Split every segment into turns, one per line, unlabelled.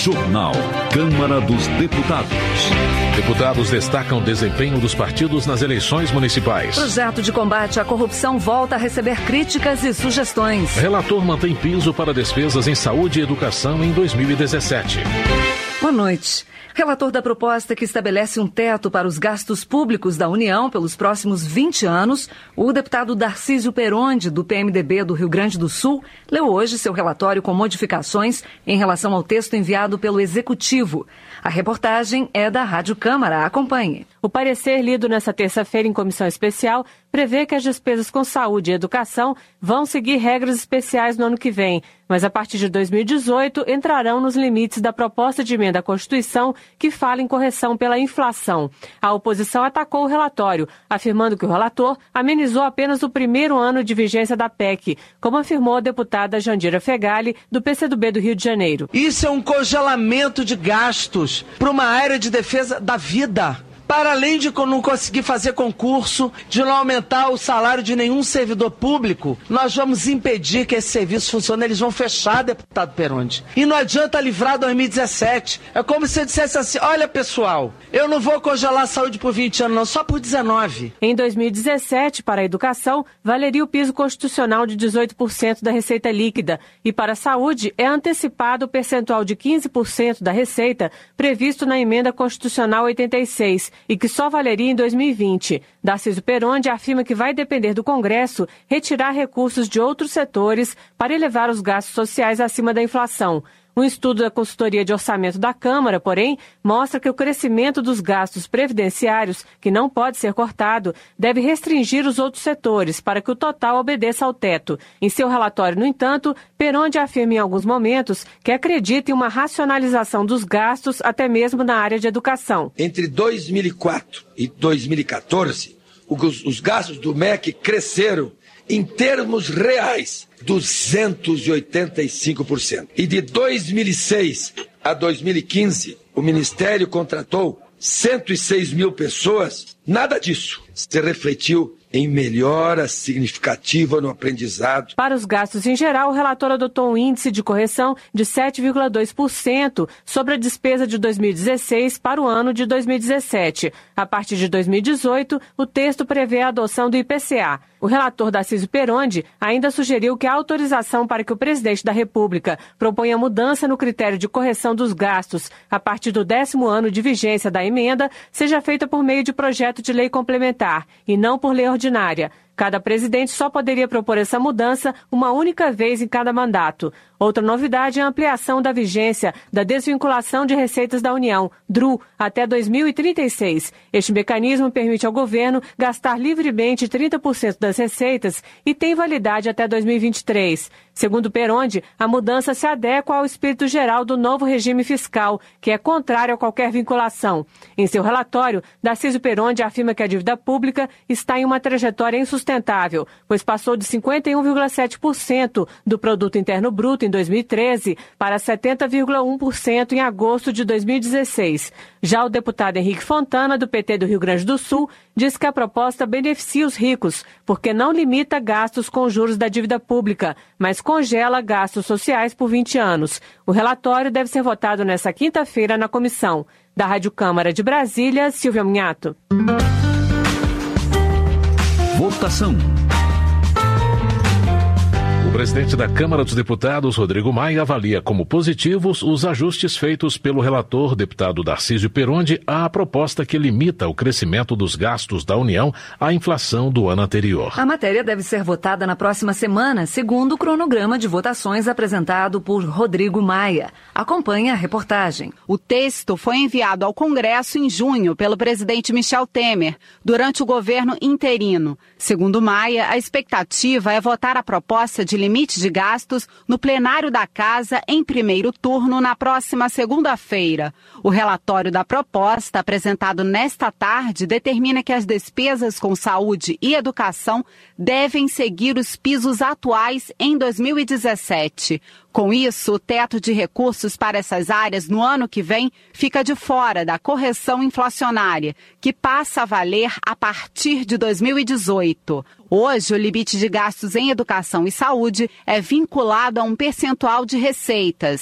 Jornal. Câmara dos Deputados.
Deputados destacam o desempenho dos partidos nas eleições municipais.
Projeto de combate à corrupção volta a receber críticas e sugestões.
Relator mantém piso para despesas em saúde e educação em 2017.
Boa noite. Relator da proposta que estabelece um teto para os gastos públicos da União pelos próximos 20 anos, o deputado Darcísio Peronde, do PMDB do Rio Grande do Sul, leu hoje seu relatório com modificações em relação ao texto enviado pelo Executivo. A reportagem é da Rádio Câmara. Acompanhe.
O parecer lido nesta terça-feira em comissão especial prevê que as despesas com saúde e educação vão seguir regras especiais no ano que vem, mas a partir de 2018 entrarão nos limites da proposta de emenda à Constituição que fala em correção pela inflação. A oposição atacou o relatório, afirmando que o relator amenizou apenas o primeiro ano de vigência da PEC, como afirmou a deputada Jandira Fegali, do PCdoB do Rio de Janeiro.
Isso é um congelamento de gastos para uma área de defesa da vida. Para além de não conseguir fazer concurso, de não aumentar o salário de nenhum servidor público, nós vamos impedir que esse serviço funcione. Eles vão fechar, deputado Peronde. E não adianta livrar 2017. É como se eu dissesse assim, olha pessoal, eu não vou congelar a saúde por 20 anos não, só por 19.
Em 2017, para a educação, valeria o piso constitucional de 18% da receita líquida. E para a saúde, é antecipado o percentual de 15% da receita previsto na emenda constitucional 86, e que só valeria em 2020. Darcísio Peronde afirma que vai depender do Congresso retirar recursos de outros setores para elevar os gastos sociais acima da inflação. Um estudo da Consultoria de Orçamento da Câmara, porém, mostra que o crescimento dos gastos previdenciários, que não pode ser cortado, deve restringir os outros setores para que o total obedeça ao teto. Em seu relatório, no entanto, Peronde afirma em alguns momentos que acredita em uma racionalização dos gastos, até mesmo na área de educação.
Entre 2004 e 2014, os gastos do MEC cresceram em termos reais 285%. E de 2006 a 2015, o Ministério contratou 106 mil pessoas. Nada disso se refletiu em melhora significativa no aprendizado.
Para os gastos em geral, o relator adotou um índice de correção de 7,2% sobre a despesa de 2016 para o ano de 2017. A partir de 2018, o texto prevê a adoção do IPCA. O relator Darcísio Peronde ainda sugeriu que a autorização para que o presidente da República proponha mudança no critério de correção dos gastos a partir do 10º ano de vigência da emenda seja feita por meio de projeto de lei complementar e não por lei ordinária. Cada presidente só poderia propor essa mudança uma única vez em cada mandato. Outra novidade é a ampliação da vigência da desvinculação de receitas da União, DRU, até 2036. Este mecanismo permite ao governo gastar livremente 30% das receitas e tem validade até 2023. Segundo Peronde, a mudança se adequa ao espírito geral do novo regime fiscal, que é contrário a qualquer vinculação. Em seu relatório, Darcísio Peronde afirma que a dívida pública está em uma trajetória insustentável, pois passou de 51,7% do produto interno bruto em 2013 para 70,1% em agosto de 2016. Já o deputado Henrique Fontana, do PT do Rio Grande do Sul, diz que a proposta beneficia os ricos, porque não limita gastos com juros da dívida pública, mas congela gastos sociais por 20 anos. O relatório deve ser votado nesta quinta-feira na comissão. Da Rádio Câmara de Brasília, Silvia Munhato.
Votação.
O presidente da Câmara dos Deputados, Rodrigo Maia, avalia como positivos os ajustes feitos pelo relator, deputado Darcísio Peronde, à proposta que limita o crescimento dos gastos da União à inflação do ano anterior.
A matéria deve ser votada na próxima semana, segundo o cronograma de votações apresentado por Rodrigo Maia. Acompanhe a reportagem.
O texto foi enviado ao Congresso em junho pelo presidente Michel Temer, durante o governo interino. Segundo Maia, a expectativa é votar a proposta de limite de gastos no plenário da Casa em primeiro turno na próxima segunda-feira. O relatório da proposta, apresentado nesta tarde, determina que as despesas com saúde e educação devem seguir os pisos atuais em 2017. Com isso, o teto de recursos para essas áreas no ano que vem fica de fora da correção inflacionária, que passa a valer a partir de 2018. Hoje, o limite de gastos em educação e saúde é vinculado a um percentual de receitas.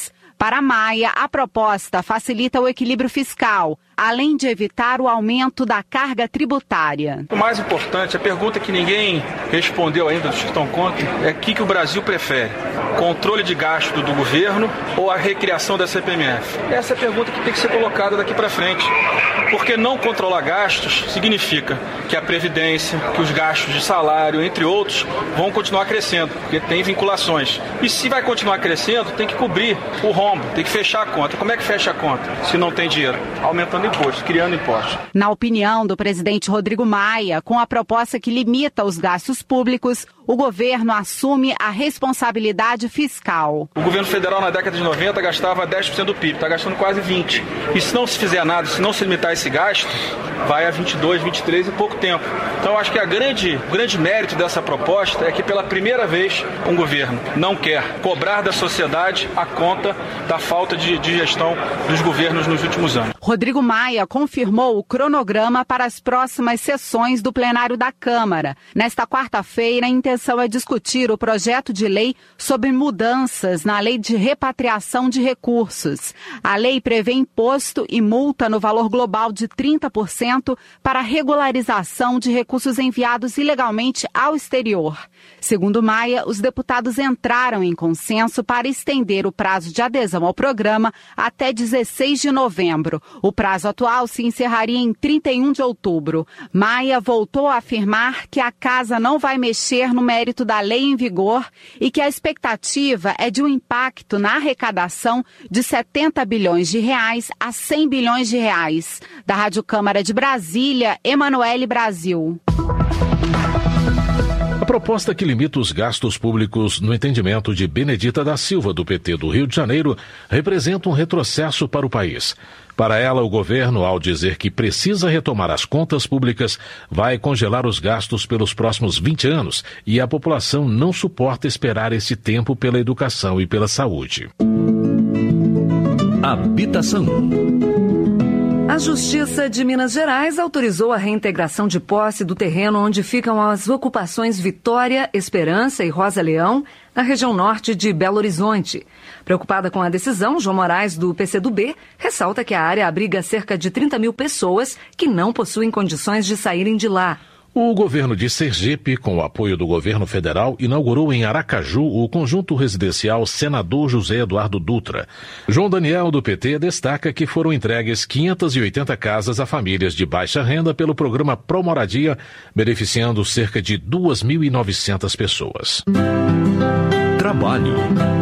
Para Maia, a proposta facilita o equilíbrio fiscal, além de evitar o aumento da carga tributária.
O mais importante, a pergunta que ninguém respondeu ainda dos que estão contra, é o que o Brasil prefere: controle de gasto do governo ou a recriação da CPMF? Essa é a pergunta que tem que ser colocada daqui para frente. Porque não controlar gastos significa que a Previdência, que os gastos de salário, entre outros, vão continuar crescendo, porque tem vinculações. E se vai continuar crescendo, tem que cobrir o rombo, tem que fechar a conta. Como é que fecha a conta se não tem dinheiro? Aumentando impostos, criando impostos.
Na opinião do presidente Rodrigo Maia, com a proposta que limita os gastos públicos, o governo assume a responsabilidade fiscal.
O governo federal na década de 90 gastava 10% do PIB, está gastando quase 20%. E se não se fizer nada, se não se limitar esse gasto, vai a 22, 23 em pouco tempo. Então, acho que o grande mérito dessa proposta é que, pela primeira vez, um governo não quer cobrar da sociedade a conta da falta de gestão dos governos nos últimos anos.
Rodrigo Maia confirmou o cronograma para as próximas sessões do plenário da Câmara. Nesta quarta-feira, a intenção é discutir o projeto de lei sobre mudanças na lei de repatriação de recursos. A lei prevê imposto e multa no valor global de 30% para a regularização de recursos enviados ilegalmente ao exterior. Segundo Maia, os deputados entraram em consenso para estender o prazo de adesão ao programa até 16 de novembro. O prazo atual se encerraria em 31 de outubro. Maia voltou a afirmar que a casa não vai mexer no mérito da lei em vigor e que a expectativa é de um impacto na arrecadação de 70 bilhões de reais a 100 bilhões de reais. Da Rádio Câmara de Brasília, Emanuele Brasil.
A proposta que limita os gastos públicos, no entendimento de Benedita da Silva, do PT do Rio de Janeiro, representa um retrocesso para o país. Para ela, o governo, ao dizer que precisa retomar as contas públicas, vai congelar os gastos pelos próximos 20 anos e a população não suporta esperar esse tempo pela educação e pela saúde.
Habitação.
A Justiça de Minas Gerais autorizou a reintegração de posse do terreno onde ficam as ocupações Vitória, Esperança e Rosa Leão, na região norte de Belo Horizonte. Preocupada com a decisão, João Moraes, do PCdoB, ressalta que a área abriga cerca de 30 mil pessoas que não possuem condições de saírem de lá.
O governo de Sergipe, com o apoio do governo federal, inaugurou em Aracaju o conjunto residencial Senador José Eduardo Dutra. João Daniel, do PT, destaca que foram entregues 580 casas a famílias de baixa renda pelo programa Promoradia, beneficiando cerca de 2.900 pessoas.
Trabalho.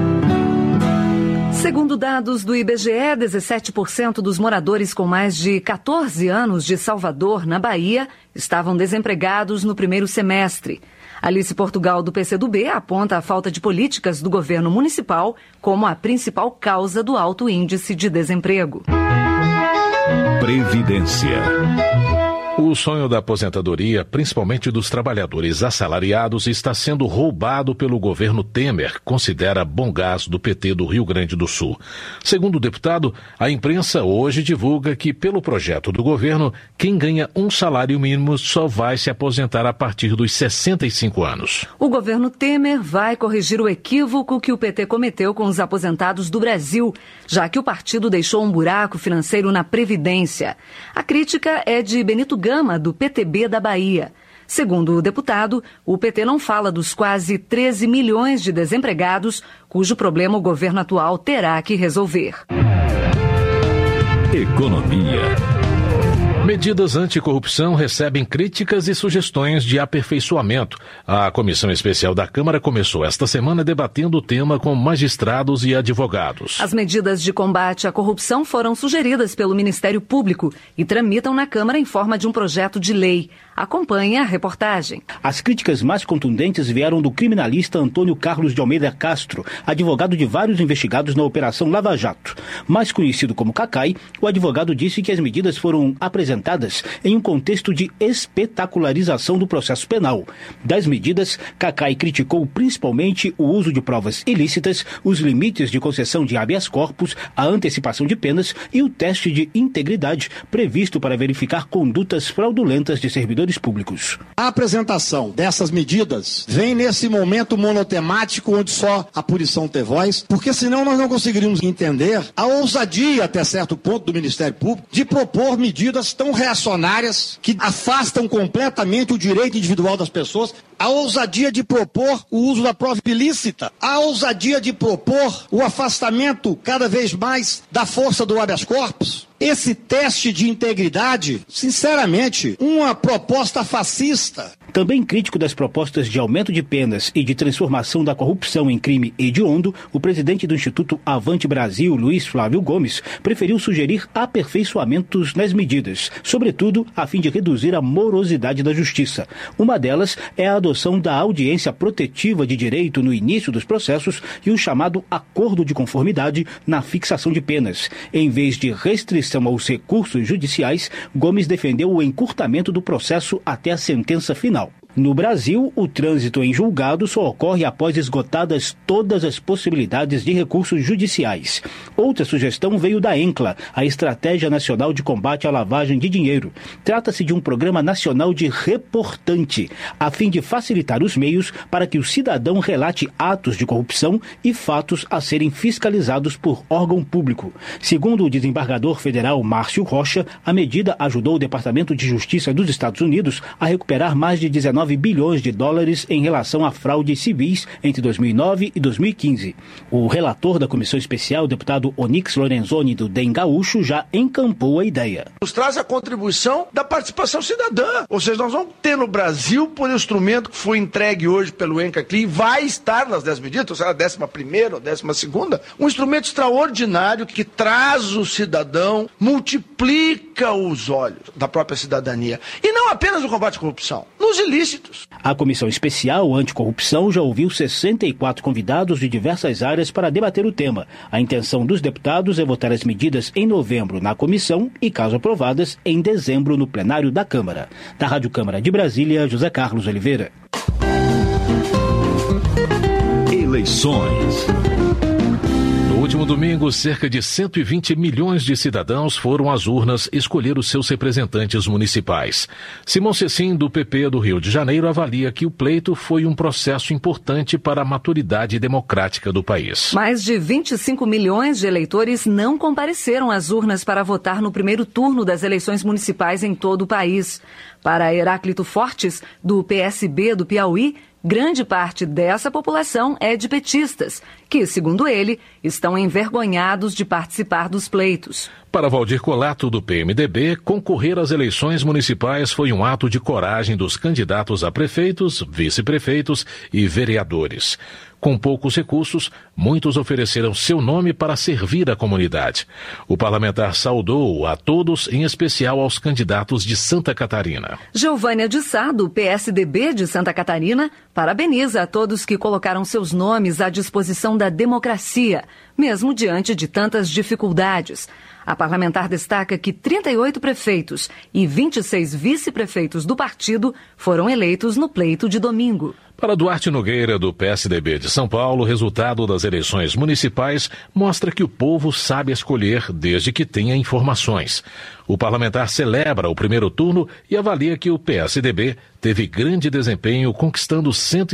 Segundo dados do IBGE, 17% dos moradores com mais de 14 anos de Salvador, na Bahia, estavam desempregados no primeiro semestre. Alice Portugal, do PCdoB, aponta a falta de políticas do governo municipal como a principal causa do alto índice de desemprego.
Previdência.
O sonho da aposentadoria, principalmente dos trabalhadores assalariados, está sendo roubado pelo governo Temer, considera Bongás, do PT do Rio Grande do Sul. Segundo o deputado, a imprensa hoje divulga que, pelo projeto do governo, quem ganha um salário mínimo só vai se aposentar a partir dos 65 anos.
O governo Temer vai corrigir o equívoco que o PT cometeu com os aposentados do Brasil, já que o partido deixou um buraco financeiro na Previdência. A crítica é de Benito Gama, do PTB da Bahia. Segundo o deputado, o PT não fala dos quase 13 milhões de desempregados, cujo problema o governo atual terá que resolver.
Economia.
Medidas anticorrupção recebem críticas e sugestões de aperfeiçoamento. A Comissão Especial da Câmara começou esta semana debatendo o tema com magistrados e advogados.
As medidas de combate à corrupção foram sugeridas pelo Ministério Público e tramitam na Câmara em forma de um projeto de lei. Acompanhe a reportagem.
As críticas mais contundentes vieram do criminalista Antônio Carlos de Almeida Castro, advogado de vários investigados na Operação Lava Jato. Mais conhecido como Cacai, o advogado disse que as medidas foram apresentadas em um contexto de espetacularização do processo penal. Das medidas, Cacai criticou principalmente o uso de provas ilícitas, os limites de concessão de habeas corpus, a antecipação de penas e o teste de integridade previsto para verificar condutas fraudulentas de servidores servidores públicos.
A apresentação dessas medidas vem nesse momento monotemático onde só a punição tem voz, porque senão nós não conseguiríamos entender a ousadia, até certo ponto, do Ministério Público de propor medidas tão reacionárias que afastam completamente o direito individual das pessoas, a ousadia de propor o uso da prova ilícita, a ousadia de propor o afastamento cada vez mais da força do habeas corpus. Esse teste de integridade, sinceramente, uma proposta fascista.
Também crítico das propostas de aumento de penas e de transformação da corrupção em crime hediondo, o presidente do Instituto Avante Brasil, Luiz Flávio Gomes, preferiu sugerir aperfeiçoamentos nas medidas, sobretudo a fim de reduzir a morosidade da justiça. Uma delas é a adoção da audiência protetiva de direito no início dos processos e o chamado acordo de conformidade na fixação de penas. Em vez de restrição aos recursos judiciais, Gomes defendeu o encurtamento do processo até a sentença final. No Brasil, o trânsito em julgado só ocorre após esgotadas todas as possibilidades de recursos judiciais. Outra sugestão veio da ENCLA, a Estratégia Nacional de Combate à Lavagem de Dinheiro. Trata-se de um programa nacional de reportante, a fim de facilitar os meios para que o cidadão relate atos de corrupção e fatos a serem fiscalizados por órgão público. Segundo o desembargador federal Márcio Rocha, a medida ajudou o Departamento de Justiça dos Estados Unidos a recuperar mais de 19 bilhões de dólares em relação a fraudes civis entre 2009 e 2015. O relator da Comissão Especial, deputado Onyx Lorenzoni, do DEM Gaúcho, já encampou a ideia.
Nos traz a contribuição da participação cidadã. Ou seja, nós vamos ter no Brasil, por instrumento que foi entregue hoje pelo ENCACLI, vai estar nas 10 medidas, ou será a 11ª ou 12ª, um instrumento extraordinário que traz o cidadão, multiplica os olhos da própria cidadania. E não apenas no combate à corrupção, nos ilícitos.
A Comissão Especial Anticorrupção já ouviu 64 convidados de diversas áreas para debater o tema. A intenção dos deputados é votar as medidas em novembro na comissão e, caso aprovadas, em dezembro no plenário da Câmara. Da Rádio Câmara de Brasília, José Carlos Oliveira.
Eleições.
No último domingo, cerca de 120 milhões de cidadãos foram às urnas escolher os seus representantes municipais. Simão Cecim, do PP do Rio de Janeiro, avalia que o pleito foi um processo importante para a maturidade democrática do país.
Mais de 25 milhões de eleitores não compareceram às urnas para votar no primeiro turno das eleições municipais em todo o país. Para Heráclito Fortes, do PSB do Piauí, grande parte dessa população é de petistas, que, segundo ele, estão envergonhados de participar dos pleitos.
Para Valdir Colato, do PMDB, concorrer às eleições municipais foi um ato de coragem dos candidatos a prefeitos, vice-prefeitos e vereadores. Com poucos recursos, muitos ofereceram seu nome para servir a comunidade. O parlamentar saudou a todos, em especial aos candidatos de Santa Catarina.
Geovânia de Sá, do PSDB de Santa Catarina, parabeniza a todos que colocaram seus nomes à disposição da democracia, mesmo diante de tantas dificuldades. A parlamentar destaca que 38 prefeitos e 26 vice-prefeitos do partido foram eleitos no pleito de domingo.
Para Duarte Nogueira, do PSDB de São Paulo, o resultado das eleições municipais mostra que o povo sabe escolher desde que tenha informações. O parlamentar celebra o primeiro turno e avalia que o PSDB teve grande desempenho, conquistando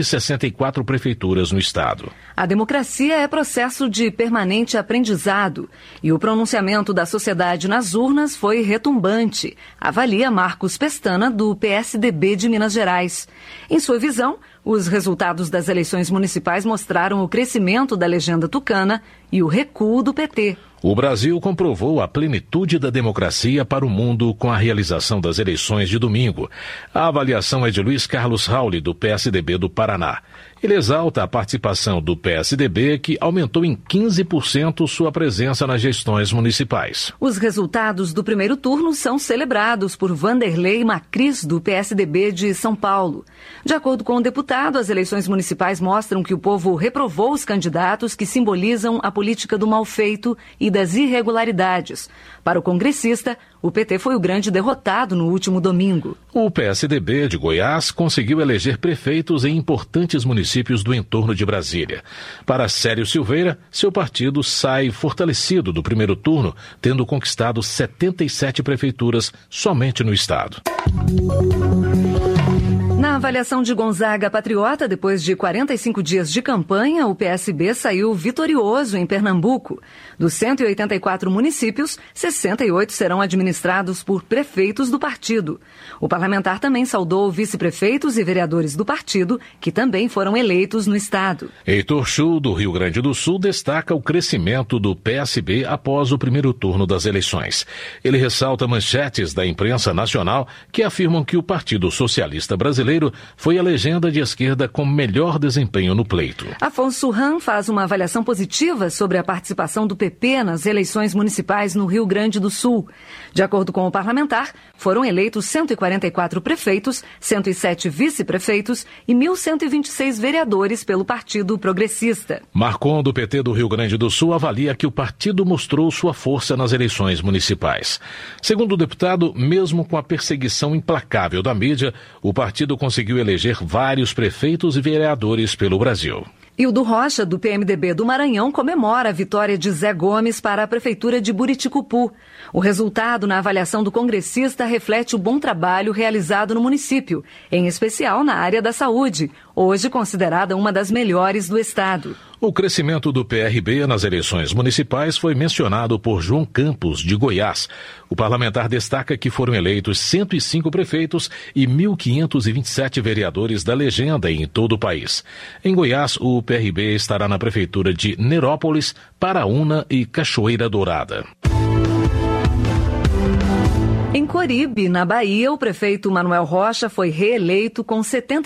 164 prefeituras no estado.
A democracia é processo de permanente aprendizado e o pronunciamento da sociedade nas urnas foi retumbante, avalia Marcos Pestana, do PSDB de Minas Gerais. Em sua visão, os resultados das eleições municipais mostraram o crescimento da legenda tucana e o recuo do PT.
O Brasil comprovou a plenitude da democracia para o mundo com a realização das eleições de domingo. A avaliação é de Luiz Carlos Rauli, do PSDB do Paraná. Ele exalta a participação do PSDB, que aumentou em 15% sua presença nas gestões municipais.
Os resultados do primeiro turno são celebrados por Vanderlei Macris, do PSDB de São Paulo. De acordo com o deputado, as eleições municipais mostram que o povo reprovou os candidatos que simbolizam a política do mal feito e das irregularidades. Para o congressista, o PT foi o grande derrotado no último domingo.
O PSDB de Goiás conseguiu eleger prefeitos em importantes municípios do entorno de Brasília. Para Célio Silveira, seu partido sai fortalecido do primeiro turno, tendo conquistado 77 prefeituras somente no estado.
Na avaliação de Gonzaga Patriota, depois de 45 dias de campanha, o PSB saiu vitorioso em Pernambuco. Dos 184 municípios, 68 serão administrados por prefeitos do partido. O parlamentar também saudou vice-prefeitos e vereadores do partido, que também foram eleitos no estado.
Heitor Chu, do Rio Grande do Sul, destaca o crescimento do PSB após o primeiro turno das eleições. Ele ressalta manchetes da imprensa nacional que afirmam que o Partido Socialista Brasileiro foi a legenda de esquerda com melhor desempenho no pleito.
Afonso Ram faz uma avaliação positiva sobre a participação do PP nas eleições municipais no Rio Grande do Sul. De acordo com o parlamentar, foram eleitos 144 prefeitos, 107 vice-prefeitos e 1.126 vereadores pelo Partido Progressista.
Marcon, do PT do Rio Grande do Sul, avalia que o partido mostrou sua força nas eleições municipais. Segundo o deputado, mesmo com a perseguição implacável da mídia, o partido conseguiu eleger vários prefeitos e vereadores pelo Brasil.
Hildo Rocha, do PMDB do Maranhão, comemora a vitória de Zé Gomes para a Prefeitura de Buriticupu. O resultado na avaliação do congressista reflete o bom trabalho realizado no município, em especial na área da saúde, hoje considerada uma das melhores do estado.
O crescimento do PRB nas eleições municipais foi mencionado por João Campos, de Goiás. O parlamentar destaca que foram eleitos 105 prefeitos e 1.527 vereadores da legenda em todo o país. Em Goiás, o PRB estará na prefeitura de Nerópolis, Paraúna e Cachoeira Dourada.
Em Coribe, na Bahia, o prefeito Manuel Rocha foi reeleito com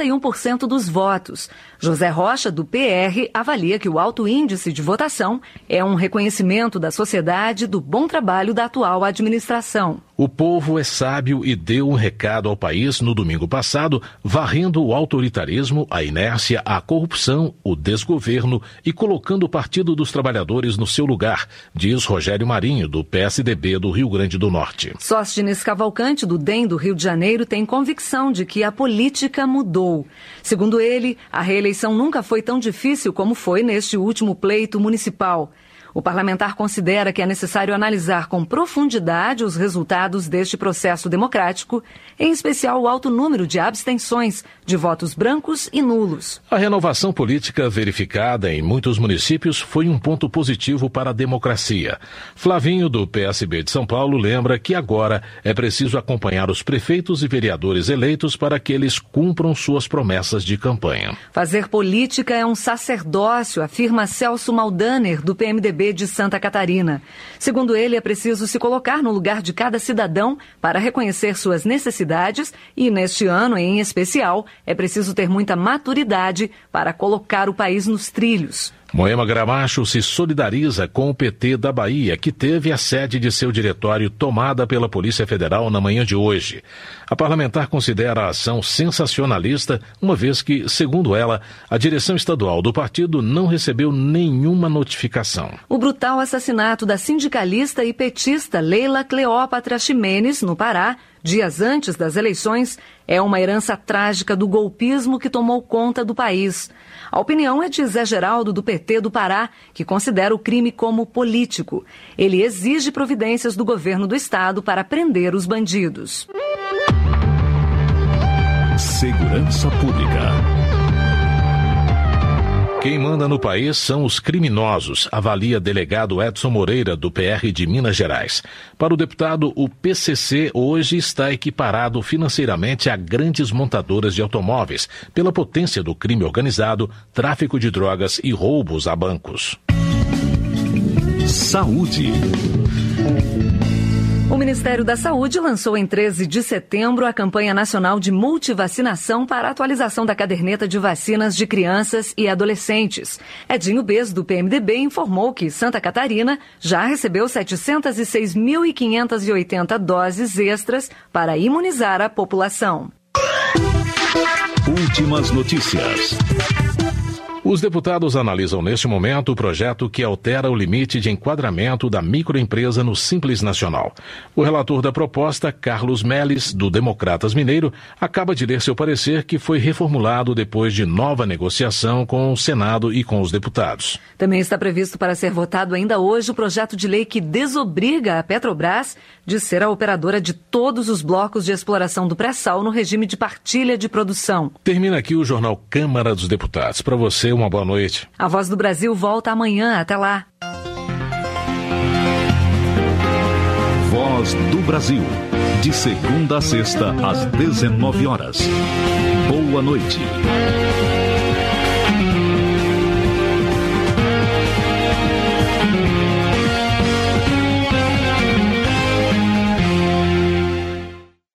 71% dos votos. José Rocha, do PR, avalia que o alto índice de votação é um reconhecimento da sociedade do bom trabalho da atual administração.
O povo é sábio e deu um recado ao país no domingo passado, varrendo o autoritarismo, a inércia, a corrupção, o desgoverno e colocando o Partido dos Trabalhadores no seu lugar, diz Rogério Marinho, do PSDB do Rio Grande do Norte.
Sóstenes Cavalcante, do DEM do Rio de Janeiro, tem convicção de que a política mudou. Segundo ele, a reeleição nunca foi tão difícil como foi neste último pleito municipal. O parlamentar considera que é necessário analisar com profundidade os resultados deste processo democrático, em especial o alto número de abstenções, de votos brancos e nulos.
A renovação política verificada em muitos municípios foi um ponto positivo para a democracia. Flavinho, do PSB de São Paulo, lembra que agora é preciso acompanhar os prefeitos e vereadores eleitos para que eles cumpram suas promessas de campanha.
Fazer política é um sacerdócio, afirma Celso Maldaner, do PMDB de Santa Catarina. Segundo ele, é preciso se colocar no lugar de cada cidadão para reconhecer suas necessidades e, neste ano em especial, é preciso ter muita maturidade para colocar o país nos trilhos.
Moema Gramacho se solidariza com o PT da Bahia, que teve a sede de seu diretório tomada pela Polícia Federal na manhã de hoje. A parlamentar considera a ação sensacionalista, uma vez que, segundo ela, a direção estadual do partido não recebeu nenhuma notificação.
O brutal assassinato da sindicalista e petista Leila Cleópatra Ximenes, no Pará, dias antes das eleições, é uma herança trágica do golpismo que tomou conta do país. A opinião é de Zé Geraldo, do PT do Pará, que considera o crime como político. Ele exige providências do governo do estado para prender os bandidos.
Segurança Pública.
Quem manda no país são os criminosos, avalia delegado Edson Moreira, do PR de Minas Gerais. Para o deputado, o PCC hoje está equiparado financeiramente a grandes montadoras de automóveis, pela potência do crime organizado, tráfico de drogas e roubos a bancos.
Saúde.
O Ministério da Saúde lançou em 13 de setembro a campanha nacional de multivacinação para a atualização da caderneta de vacinas de crianças e adolescentes. Edinho Bez, do PMDB, informou que Santa Catarina já recebeu 706.580 doses extras para imunizar a população.
Últimas notícias.
O Os deputados analisam neste momento o projeto que altera o limite de enquadramento da microempresa no Simples Nacional. O relator da proposta, Carlos Melles, do Democratas Mineiro, acaba de ler seu parecer, que foi reformulado depois de nova negociação com o Senado e com os deputados.
Também está previsto para ser votado ainda hoje o projeto de lei que desobriga a Petrobras de ser a operadora de todos os blocos de exploração do pré-sal no regime de partilha de produção.
Termina aqui o Jornal Câmara dos Deputados. Para você, uma boa noite.
A Voz do Brasil volta amanhã. Até lá.
Voz do Brasil. De segunda a sexta, às 19 horas. Boa noite.